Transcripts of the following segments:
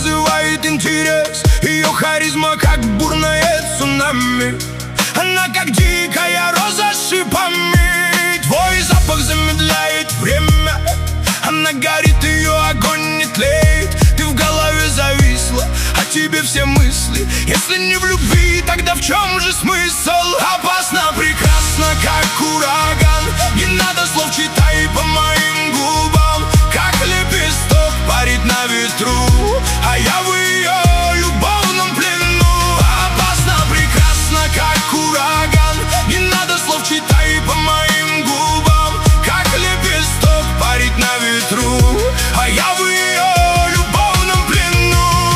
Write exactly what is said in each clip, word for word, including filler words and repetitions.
вызывает интерес. Ее харизма как бурное цунами, она как дикая роза с шипами. Твой запах замедляет время, она горит, ее огонь не тлеет. Ты в голове зависла, о тебе все мысли. Если не в любви, тогда в чем же смысл? Опасно, прекрасно, как ураган. Не надо слов, читай по моим губам. Как лепесток парит на ветру, а я в ее любовном плену. Опасно, прекрасно, как ураган. Не надо слов, читай по моим губам. Как лепесток парит на ветру, а я в ее любовном плену.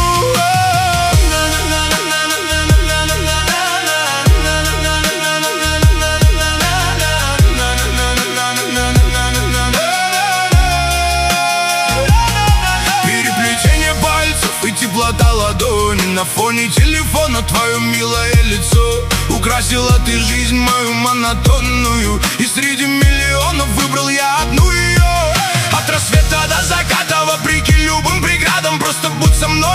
Переплетение пальцев и теплота ладони. На фоне телефона твое милое лицо. Украсила ты жизнь мою монотонную, и среди миллионов выбрал я одну ее. От рассвета до заката, вопреки любым преградам, просто будь со мной.